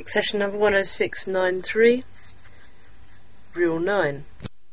Accession number 10693, Rule 9.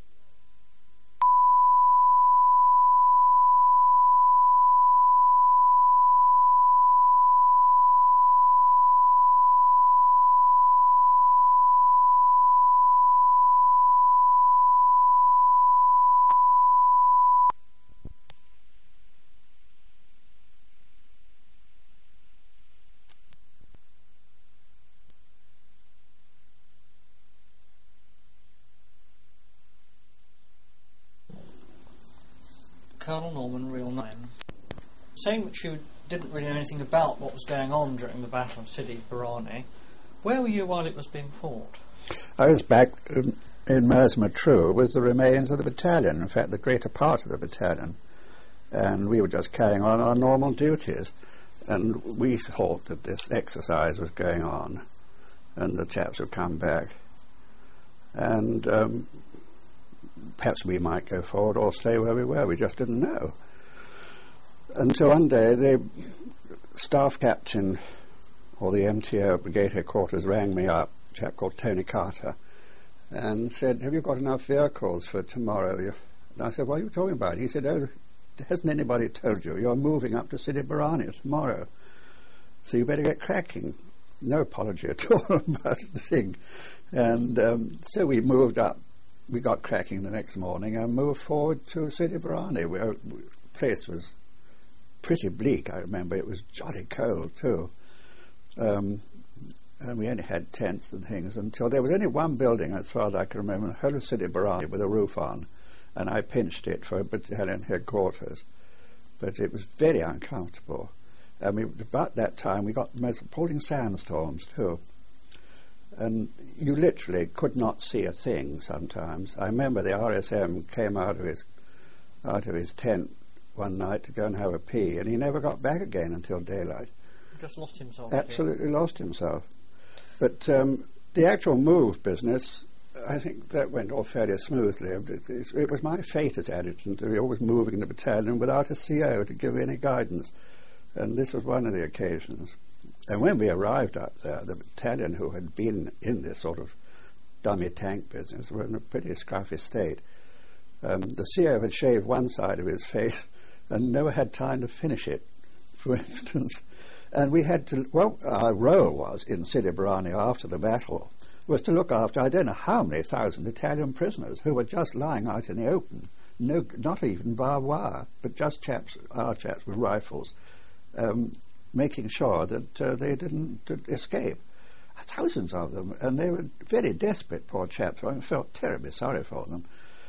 Colonel Norman, Reel 9. Saying that you didn't really know anything about what was going on during the Battle of Sidi Barrani, where were you while it was being fought? I was back in Merz Matruh with the remains of the battalion, in fact the greater part of the battalion, and we were just carrying on our normal duties, and we thought that this exercise was going on and the chaps would come back, and perhaps we might go forward or stay where we were. We just didn't know. Until one day the staff captain or the MTO Brigade Headquarters rang me up, a chap called Tony Carter, and said, "Have you got enough vehicles for tomorrow?" And I said, "What are you talking about?" He said, "Oh, hasn't anybody told you? You're moving up to Sidi Barrani tomorrow, so you better get cracking." No apology at all about the thing. And so we moved up. We got cracking the next morning and moved forward to Sidi Barrani, where the place was pretty bleak. I remember it was jolly cold too. And we only had tents and things until there was only one building, as far as I can remember, the whole of Sidi Barrani with a roof on, and I pinched it for battalion headquarters. But it was very uncomfortable. About that time we got the most appalling sandstorms too. And you literally could not see a thing sometimes. I remember the RSM came out of his tent one night to go and have a pee, and he never got back again until daylight. He just lost himself. Absolutely lost himself. But the actual move business, I think that went off fairly smoothly. It was my fate as adjutant to be always moving the battalion without a CO to give any guidance, and this was one of the occasions. And when we arrived up there, the battalion who had been in this sort of dummy tank business were in a pretty scruffy state. The CO had shaved one side of his face and never had time to finish it, for instance. And we had to, our role was in Sidi Barrani after the battle, was to look after I don't know how many thousand Italian prisoners who were just lying out in the open, no, not even barbed wire, but just our chaps with rifles, making sure that they didn't escape. Thousands of them, and they were very desperate, poor chaps. I felt terribly sorry for them.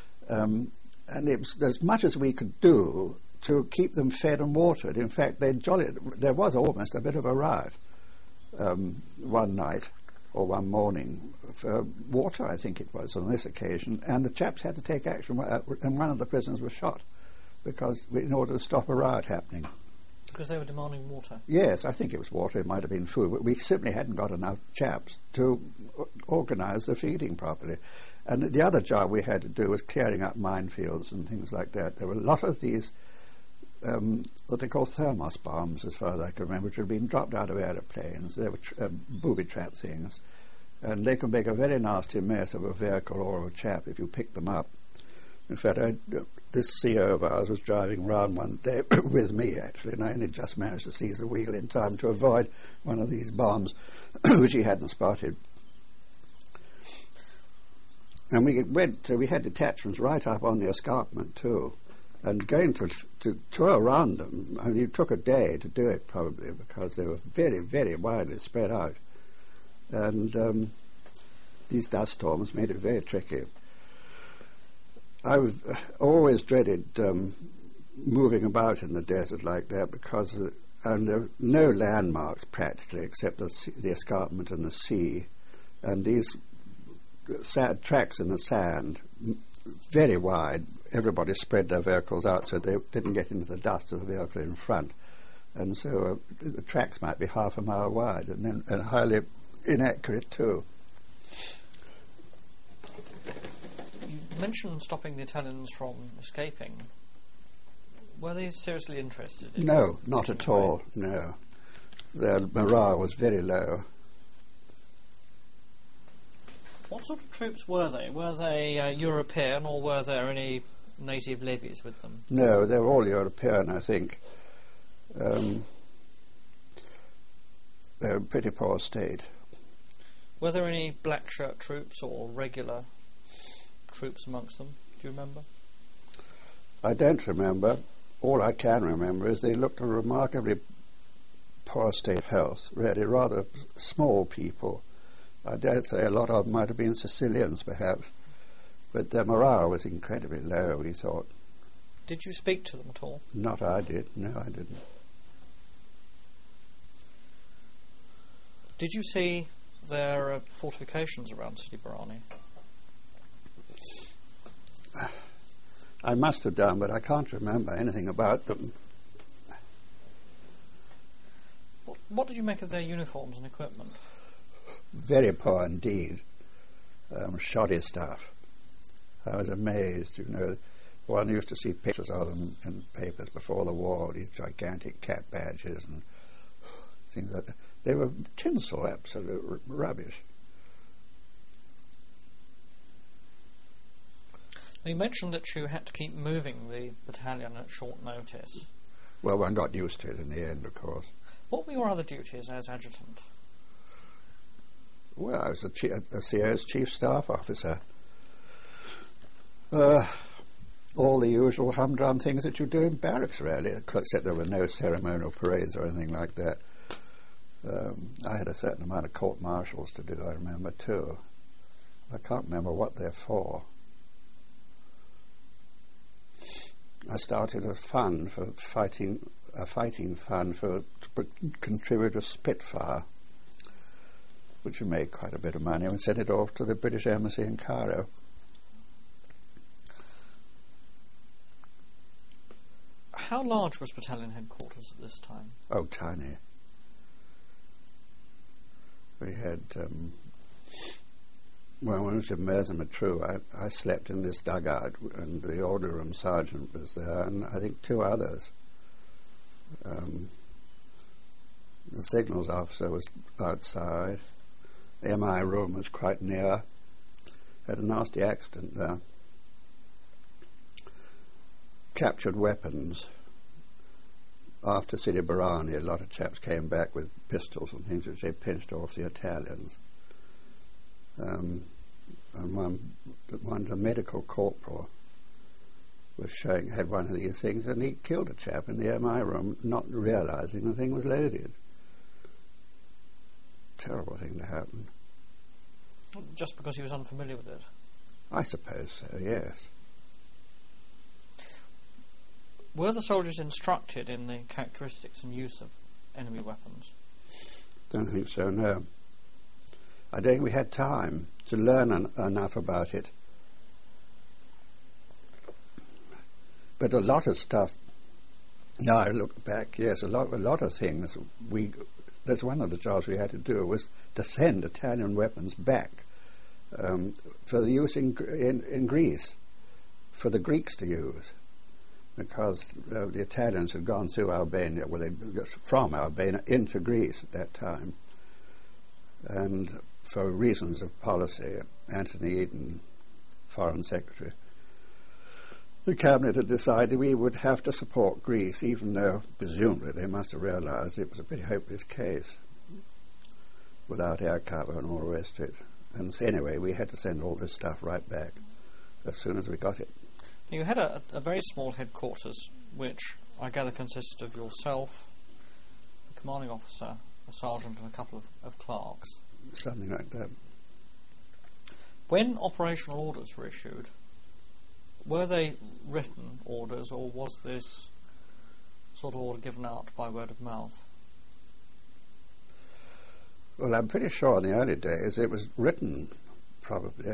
And it was as much as we could do to keep them fed and watered. In fact, there was almost a bit of a riot one night or one morning for water, I think it was, on this occasion, and the chaps had to take action, and one of the prisoners was shot in order to stop a riot happening. Because they were demanding water? Yes, I think it was water, it might have been food, but we simply hadn't got enough chaps to organise the feeding properly. And the other job we had to do was clearing up minefields and things like that. There were a lot of these, what they call thermos bombs, as far as I can remember, which had been dropped out of aeroplanes. They were booby trap things. And they can make a very nasty mess of a vehicle or of a chap if you pick them up. In fact, this CO of ours was driving round one day with me, actually, and I only just managed to seize the wheel in time to avoid one of these bombs, which he hadn't spotted. And we had detachments right up on the escarpment, too, and going to tour around them, I mean, it took a day to do it, probably, because they were very, very widely spread out. And these dust storms made it very tricky. I've always dreaded moving about in the desert like that because and there are no landmarks practically except the escarpment and the sea, and these tracks in the sand, very wide. Everybody spread their vehicles out so they didn't get into the dust of the vehicle in front, and so the tracks might be half a mile wide and highly inaccurate too. You mentioned stopping the Italians from escaping. Were they seriously interested in No, not at all, no. Their morale was very low. What sort of troops were they? Were they European, or were there any native levies with them? No, they were all European, I think. They were a pretty poor state. Were there any black shirt troops or regular troops amongst them? Do you remember? I don't remember. All I can remember is they looked a remarkably poor state of health, really rather small people. I dare say a lot of them might have been Sicilians, perhaps, but their morale was incredibly low, we thought. Did you speak to them at all? Not I did. No, I didn't. Did you see their fortifications around Sidi Barrani? I must have done, but I can't remember anything about them. What did you make of their uniforms and equipment? Very poor indeed. Shoddy stuff. I was amazed, you know. One used to see pictures of them in papers before the war, these gigantic cap badges and things like that. They were tinsel, absolute rubbish. You mentioned that you had to keep moving the battalion at short notice. Well, one got used to it in the end, of course. What were your other duties as adjutant? Well, I was a CO's chief staff officer. All the usual humdrum things that you do in barracks, really, except there were no ceremonial parades or anything like that. I had a certain amount of court-martials to do, I remember, too. I can't remember what they're for. I started a fund for fighting fund to contribute a Spitfire, which made quite a bit of money, and sent it off to the British Embassy in Cairo. How large was battalion headquarters at this time? Oh, tiny. We had, when I was in Mersin Matruh, I slept in this dugout, and the order room sergeant was there, and I think two others. The signals officer was outside. The MI room was quite near. Had a nasty accident there. Captured weapons. After Sidi Barrani, a lot of chaps came back with pistols and things which they pinched off the Italians. And the medical corporal was had one of these things, and he killed a chap in the MI room, not realising the thing was loaded. Terrible thing to happen. Just because he was unfamiliar with it? I suppose so, yes. Were the soldiers instructed in the characteristics and use of enemy weapons? Don't think so, no. I don't think we had time to learn enough about it. But a lot of stuff, now I look back, yes, a lot of things, that's one of the jobs we had to do, was to send Italian weapons back for the use in Greece, for the Greeks to use. Because the Italians had gone through Albania, from Albania into Greece at that time. And for reasons of policy, Anthony Eden, Foreign Secretary, the Cabinet had decided we would have to support Greece, even though, presumably, they must have realised it was a pretty hopeless case without air cover and all the rest of it. And so anyway, we had to send all this stuff right back as soon as we got it. You had a very small headquarters, which I gather consisted of yourself, the commanding officer, a sergeant, and a couple of clerks. Something like that. When operational orders were issued, were they written orders, or was this sort of order given out by word of mouth? Well, I'm pretty sure in the early days it was written, probably.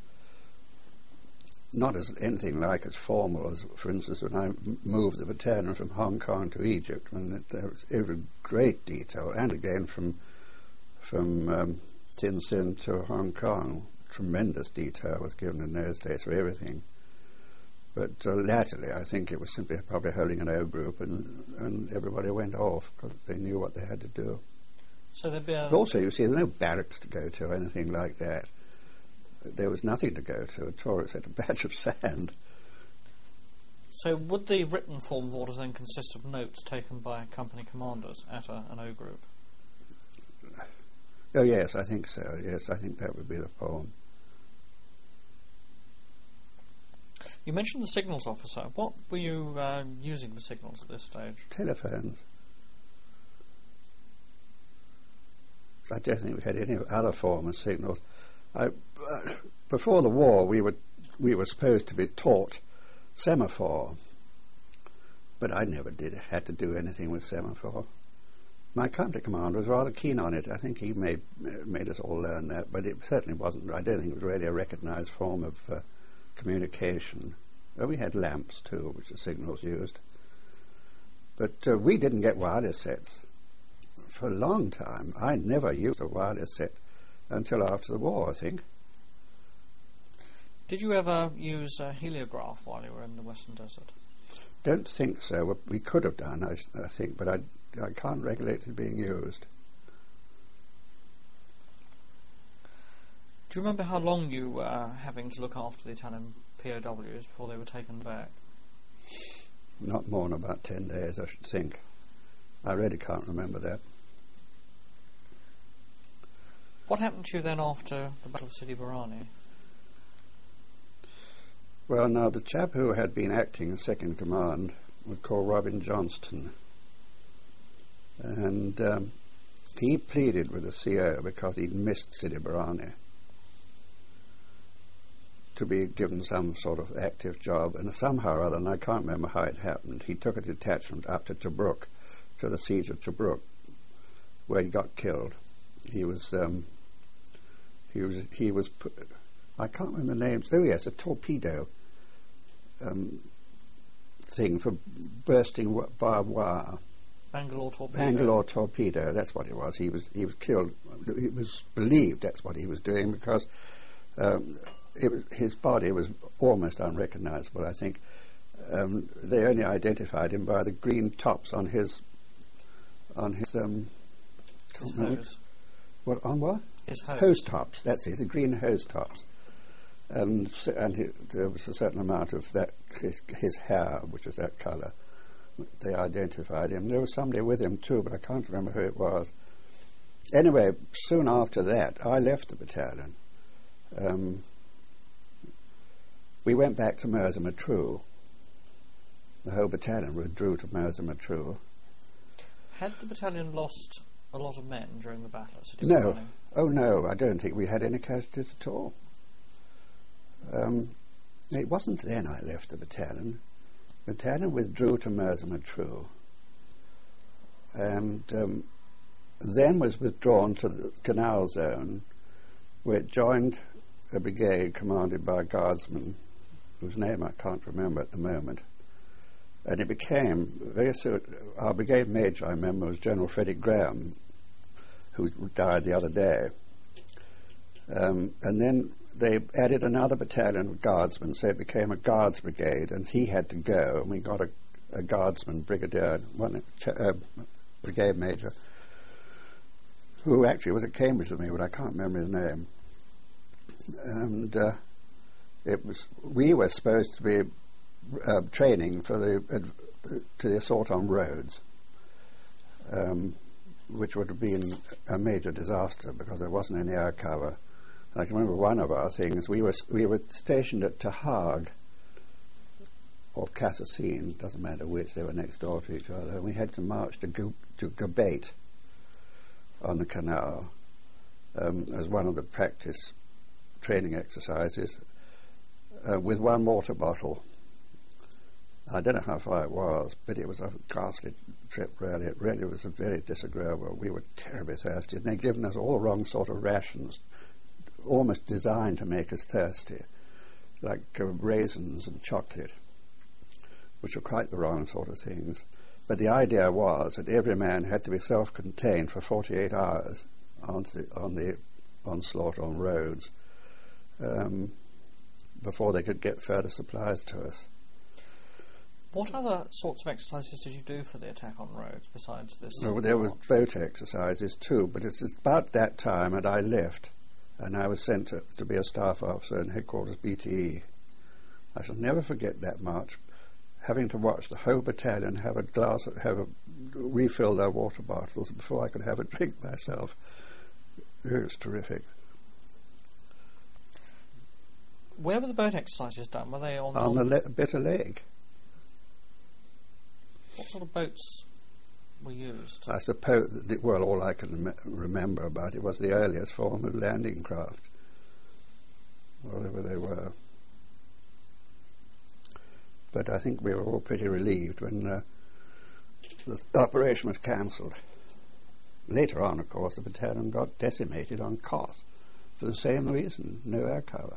Not as anything like as formal as, for instance, when I moved the battalion from Hong Kong to Egypt, when it was great detail, and again from Tin Sin to Hong Kong, tremendous detail was given in those days for everything. But latterly, I think it was simply probably holding an O group, and everybody went off because they knew what they had to do. So there'd be But also, you see, there were no barracks to go to or anything like that. there was nothing to go to at all except a patch of sand. So would the written form of orders then consist of notes taken by company commanders at an O group? Oh yes, I think so. Yes, I think that would be the form. You mentioned the signals officer. What were you using for signals at this stage? Telephones. I don't think we had any other form of signals. Before the war, we were supposed to be taught semaphore, but I never had to do anything with semaphore. My company commander was rather keen on it. I think he made us all learn that, but it certainly wasn't. I don't think it was really a recognised form of communication. Well, we had lamps too, which the signals used, but we didn't get wireless sets for a long time. I never used a wireless set until after the war, I think. Did you ever use a heliograph while you were in the Western Desert? Don't think so. Well, we could have done, I think, but I can't regulate it being used. Do you remember how long you were having to look after the Italian POWs before they were taken back? Not more than about 10 days, I should think. I really can't remember that. What happened to you then after the Battle of Sidi Barrani? Well, now, the chap who had been acting as second command was called Robin Johnston. And he pleaded with the CO because he'd missed Sidi Barrani to be given some sort of active job. And somehow or other, and I can't remember how it happened, he took a detachment up to Tobruk, to the siege of Tobruk, where he got killed. He was I can't remember the names. Oh yes, a torpedo thing for bursting barbed wire. Bangalore torpedo. Bangalore torpedo. That's what it was. He was killed. It was believed that's what he was doing because his body was almost unrecognisable. I think they only identified him by the green tops on his hose. What on what? His hose. Hose tops. That's it. The green hose tops. And there was a certain amount of that his hair, which was that colour. They identified him. There was somebody with him too, but I can't remember who it was. Anyway, soon after that, I left the battalion. We went back to Mersa Matruh. The whole battalion withdrew to Mersa Matruh. Had the battalion lost a lot of men during the battle at Sidi No. Barrani? Oh no, I don't think we had any casualties at all. It wasn't then I left the battalion. The battalion withdrew to Mersa Matruh and then was withdrawn to the Canal Zone, where it joined a brigade commanded by a guardsman whose name I can't remember at the moment. And it became very soon, our brigade major, I remember, was General Frederick Graham, who died the other day. And then they added another battalion of guardsmen, so it became a guards brigade, and he had to go, and we got a guardsman brigadier, brigade major, who actually was at Cambridge with me, but I can't remember his name. And we were supposed to be training for the assault on Rhodes, which would have been a major disaster because there wasn't any air cover. I can remember one of our things. We were stationed at Tahag or Casacine, doesn't matter which. They were next door to each other. And we had to march to Gabate on the canal as one of the practice training exercises with one water bottle. I don't know how far it was, but it was a ghastly trip, really. It really was very disagreeable. We were terribly thirsty, and they'd given us all the wrong sort of rations, almost designed to make us thirsty, like raisins and chocolate, which were quite the wrong sort of things. But the idea was that every man had to be self-contained for 48 hours on the onslaught on Rhodes before they could get further supplies to us. What other sorts of exercises did you do for the attack on Rhodes besides this? Well, there were boat exercises too, but it's about that time that I left. and I was sent to be a staff officer in headquarters BTE. I shall never forget that march, having to watch the whole battalion refill their water bottles before I could have a drink myself. It was terrific. Where were the boat exercises done? Were they on the Bitter Lake? What sort of boats were used? I suppose, all I can remember about it was the earliest form of landing craft, whatever they were. But I think we were all pretty relieved when the operation was cancelled. Later on, of course, the battalion got decimated on Kos for the same reason, no air cover.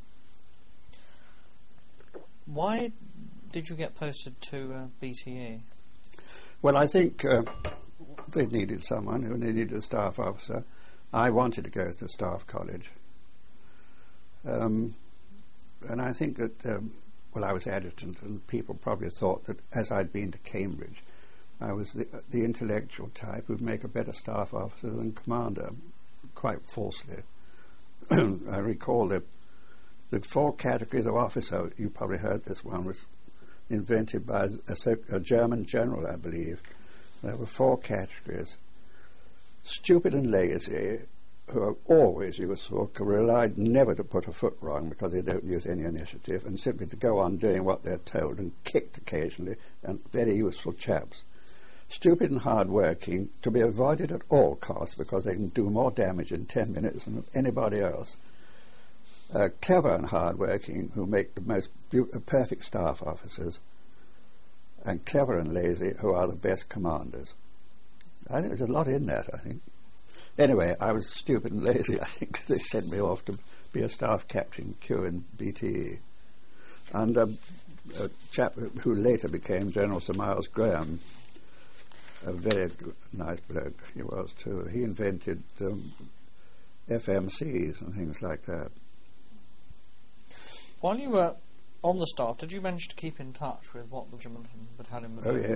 Why did you get posted to BTE? Well, I think they needed someone who needed a staff officer. I wanted to go to staff college. And I think that, I was adjutant, and people probably thought that as I'd been to Cambridge, I was the intellectual type who'd make a better staff officer than commander, quite falsely. I recall that the 4 categories of officer, you probably heard this one, was invented by a German general, I believe. There were 4 categories. Stupid and lazy, who are always useful, can rely never to put a foot wrong because they don't use any initiative, and simply to go on doing what they're told, and kicked occasionally, and very useful chaps. Stupid and hard-working, to be avoided at all costs because they can do more damage in 10 minutes than anybody else. Clever and hard-working, who make the most perfect staff officers, and clever and lazy, who are the best commanders. I think there's a lot in that, I think. Anyway, I was stupid and lazy. I think they sent me off to be a staff captain Q in BTE. And a chap who later became General Sir Miles Graham, a very nice bloke he was too. He invented FMCs and things like that. While you were on the staff, did you manage to keep in touch with what regiment and battalion were doing?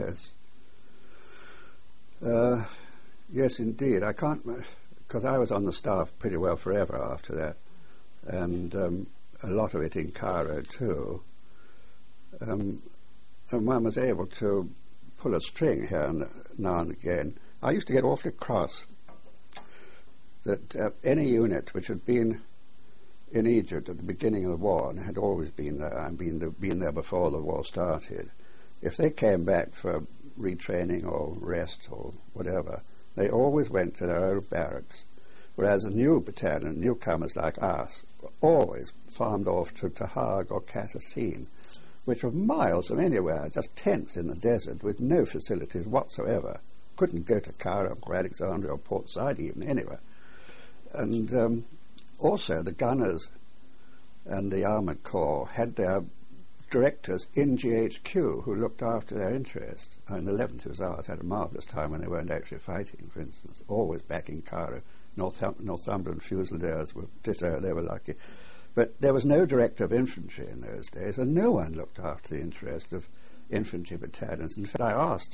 Oh, yes. Yes, indeed. I can't, because I was on the staff pretty well forever after that, and a lot of it in Cairo too. And one was able to pull a string here now and again. I used to get awfully cross that any unit which had been in Egypt at the beginning of the war and had always been there and been there before the war started, if they came back for retraining or rest or whatever, they always went to their old barracks, whereas a new battalion, newcomers like us, were always farmed off to Tahag or Kasserine, which were miles from anywhere, just tents in the desert with no facilities whatsoever. Couldn't go to Cairo or Alexandria or Port Said even, anywhere. And also the gunners and the armoured corps had their directors in GHQ who looked after their interests. The 11th Hussars had a marvellous time when they weren't actually fighting, for instance, always back in Cairo. Northumberland Fusiliers were ditto, they were lucky. But there was no director of infantry in those days, and no one looked after the interest of infantry battalions. In fact, I asked,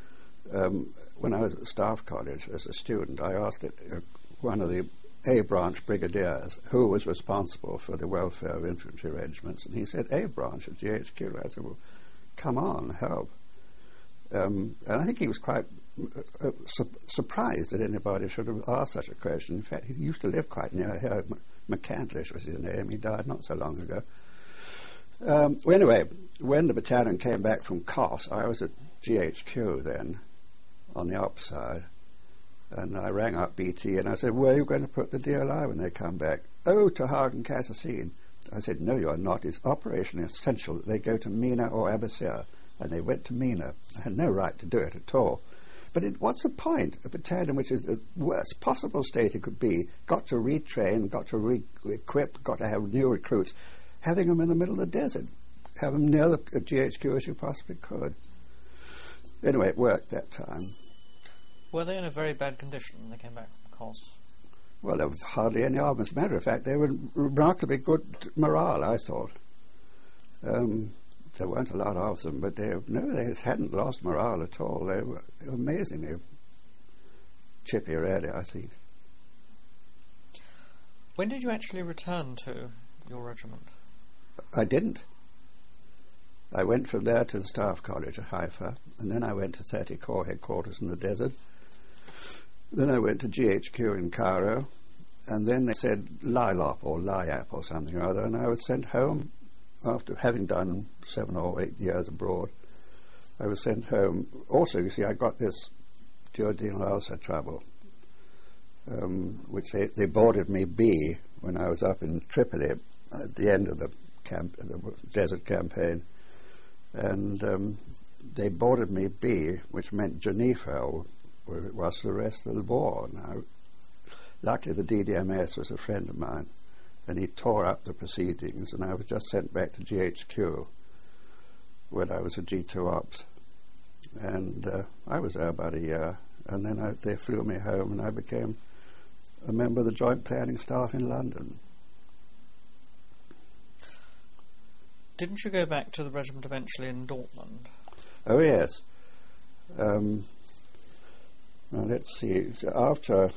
when I was at Staff College as a student, I asked one of the A Branch brigadiers who was responsible for the welfare of infantry regiments, and he said, A Branch at GHQ. I said, well, come on, help. And I think he was quite surprised that anybody should have asked such a question. In fact, he used to live quite near here. McCandlish was his name. He died not so long ago. Well, anyway, when the battalion came back from Kos, I was at GHQ then, on the op side, and I rang up BT and I said, where are you going to put the DLI when they come back? Oh, to Hagen Kasserine. I said, no, you are not. It's operationally essential that they go to Mina or Abasir. And they went to Mina. I had no right to do it at all. But what's the point? A battalion which is the worst possible state it could be, got to retrain, got to re-equip, got to have new recruits, having them in the middle of the desert, have them near the GHQ as you possibly could. Anyway, it worked that time. Were they in a very bad condition when they came back from Kos? Well, there was hardly any of them. As a matter of fact, they were remarkably good morale, I thought. There weren't a lot of them, but they hadn't lost morale at all. They were amazingly chippy, really, I think. When did you actually return to your regiment? I didn't. I went from there to the Staff College at Haifa, and then I went to 30 Corps headquarters in the desert. Then I went to GHQ in Cairo, and then they said LILOP or LIAP or something or other, and I was sent home after having done 7 or 8 years abroad. I was sent home. Also, you see, I got this duodenal ulcer trouble, which they boarded me B when I was up in Tripoli at the end of the desert campaign, and they boarded me B, which meant Geneva, where it was the rest of the war. Now, luckily the DDMS was a friend of mine, and he tore up the proceedings, and I was just sent back to GHQ, where I was a G2 Ops, and I was there about a year, and then they flew me home, and I became a member of the Joint Planning Staff in London. Didn't you go back to the regiment eventually in Dortmund? Oh, yes. Now, let's see. After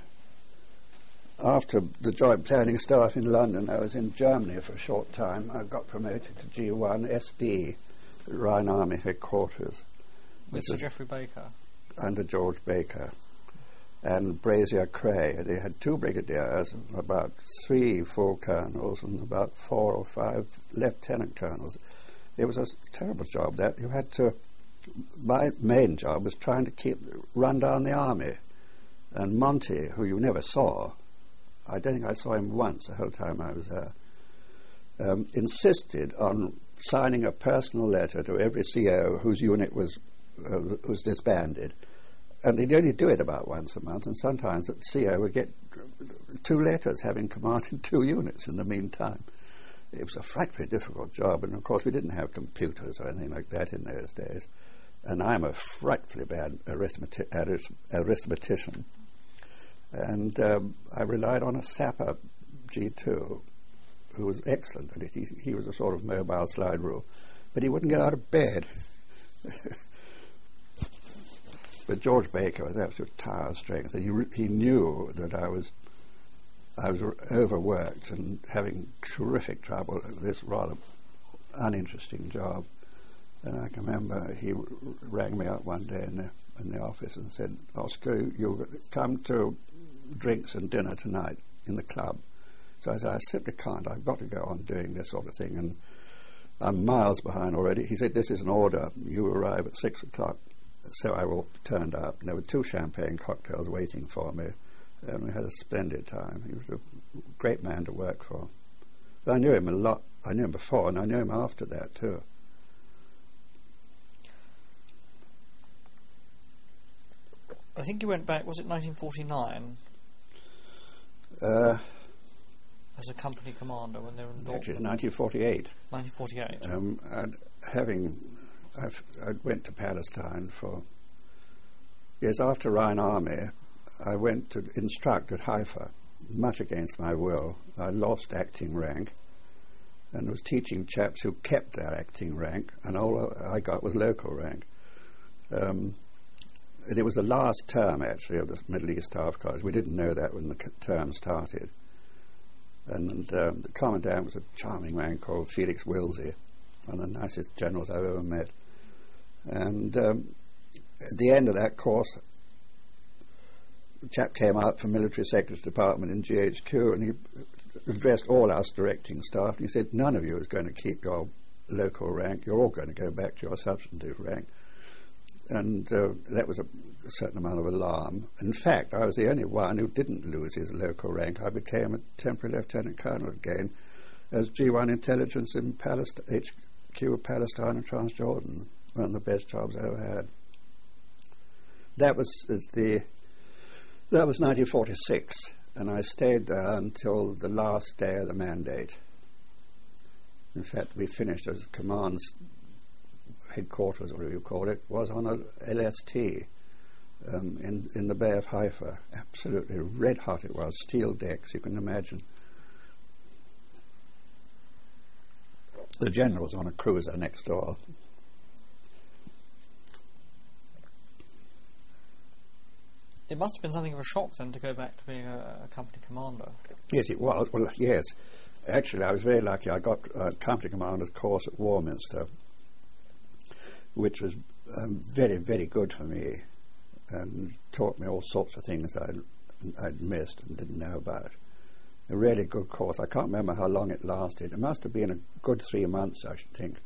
the Joint Planning Staff in London, I was in Germany for a short time. I got promoted to G1 SD, Rhine Army Headquarters. With Sir Geoffrey Baker? Under George Baker. And Brazier Cray. They had 2 brigadiers, about 3 full colonels, and about 4 or 5 lieutenant colonels. It was a terrible job, that. You had to... My main job was trying to run down the army. And Monty, who you never saw, I don't think I saw him once the whole time I was there, insisted on signing a personal letter to every CO whose unit was disbanded. And he'd only do it about once a month, and sometimes the CO would get 2 letters having commanded 2 units in the meantime. It was a frightfully difficult job, and of course we didn't have computers or anything like that in those days. And I'm a frightfully bad arithmetician. And I relied on a sapper G2 who was excellent at it. He was a sort of mobile slide rule, but he wouldn't get out of bed. But George Baker was absolute tower strength, and he knew that I was overworked and having terrific trouble with this rather uninteresting job. And I can remember he rang me up one day in the office and said, "Oscar, you'll come to drinks and dinner tonight in the club." So I said, "I simply can't. I've got to go on doing this sort of thing, and I'm miles behind already." He said, "This is an order. You arrive at 6 o'clock." So I turned up, and there were 2 champagne cocktails waiting for me, and we had a splendid time. He was a great man to work for. But I knew him a lot. I knew him before, and I knew him after that too. I think you went back, was it 1949? As a company commander when they were in Dortmund? Actually, 1948. 1948. I went to Palestine for... Yes, after Rhine Army, I went to instruct at Haifa, much against my will. I lost acting rank and was teaching chaps who kept their acting rank, and all I got was local rank. It was the last term, actually, of the Middle East Staff College. We didn't know that when the term started. And the commandant was a charming man called Felix Wilsey, one of the nicest generals I've ever met. And at the end of that course, the chap came out from Military Secretary's Department in GHQ, and he addressed all us directing staff, and he said, "None of you is going to keep your local rank. You're all going to go back to your substantive rank." And that was a certain amount of alarm. In fact, I was the only one who didn't lose his local rank. I became a temporary lieutenant colonel again as G1 intelligence in HQ of Palestine and Transjordan. One of the best jobs I ever had. That was 1946, and I stayed there until the last day of the mandate. In fact, we finished as command's headquarters, or whatever you call it, was on a LST in the Bay of Haifa. Absolutely red hot it was, steel decks, you can imagine. The general was on a cruiser next door. It must have been something of a shock then to go back to being a company commander. Yes, it was. Well, yes. Actually, I was very lucky. I got a company commander's course at Warminster, which was very, very good for me, and taught me all sorts of things I'd missed and didn't know about. A really good course. I can't remember how long it lasted. It must have been a good 3 months, I should think.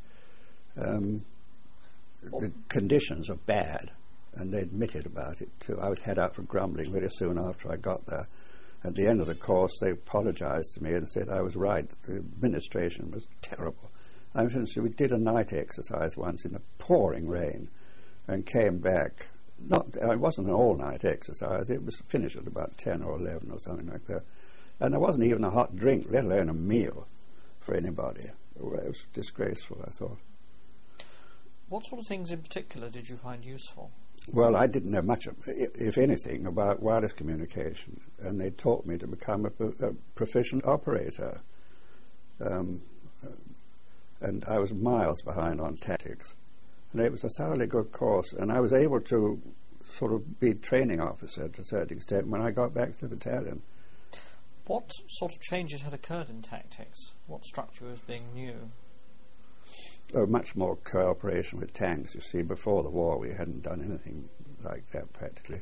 The conditions are bad, and they admitted about it too. I was head out for grumbling very soon after I got there. At the end of the course, they apologised to me and said I was right. The administration was terrible. We did a night exercise once in the pouring rain and came back. It wasn't an all-night exercise. It was finished at about 10 or 11 or something like that. And there wasn't even a hot drink, let alone a meal for anybody. It was disgraceful, I thought. What sort of things in particular did you find useful? Well, I didn't know much, if anything, about wireless communication, and they taught me to become a proficient operator. And I was miles behind on tactics. And it was a thoroughly good course, and I was able to sort of be training officer to a certain extent when I got back to the battalion. What sort of changes had occurred in tactics? What struck you as being new? Much more cooperation with tanks. You see, before the war we hadn't done anything like that practically.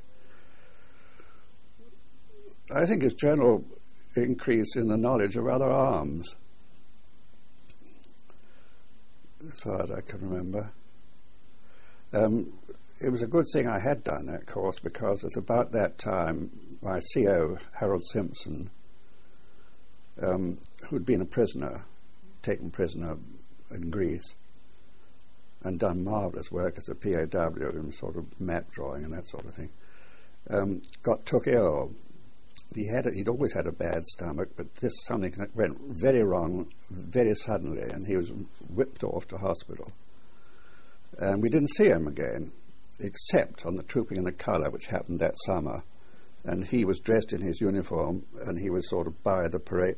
I think it's general increase in the knowledge of other arms, as far as I can remember. It was a good thing I had done that course, because at about that time my CO, Harold Simpson, who'd been a prisoner, taken prisoner in Greece, and done marvellous work as a POW in sort of map drawing and that sort of thing, took ill. He'd always had a bad stomach, but something that went very wrong very suddenly, and he was whipped off to hospital. And we didn't see him again, except on the Trooping in the Colour, which happened that summer. And he was dressed in his uniform, and he was sort of by the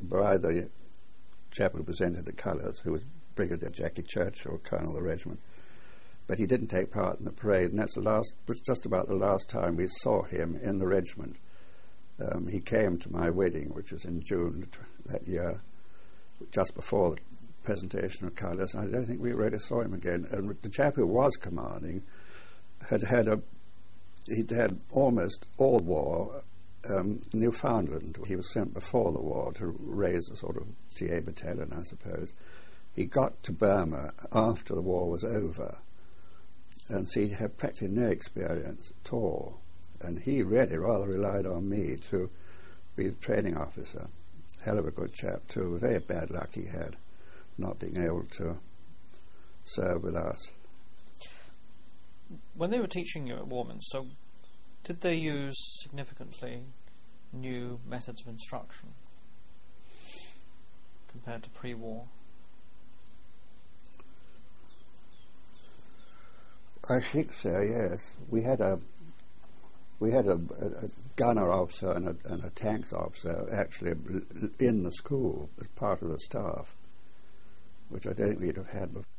chap who presented the colours, who was Brigadier Jackie Churchill, Colonel of the regiment. But he didn't take part in the parade, and that's just about the last time we saw him in the regiment. He came to my wedding, which was in June that year, just before the presentation of colours. I don't think we really saw him again. And the chap who was commanding he'd had almost all war Newfoundland. He was sent before the war to raise a sort of TA battalion, I suppose. He got to Burma after the war was over, and so he had practically no experience at all. And he really rather relied on me to be the training officer. Hell of a good chap too. Very bad luck he had, not being able to serve with us. When they were teaching you at Warminster, did they use significantly new methods of instruction compared to pre-war? I think so, yes. We had a gunner officer and a tanks officer actually in the school as part of the staff, which I don't think we'd have had before.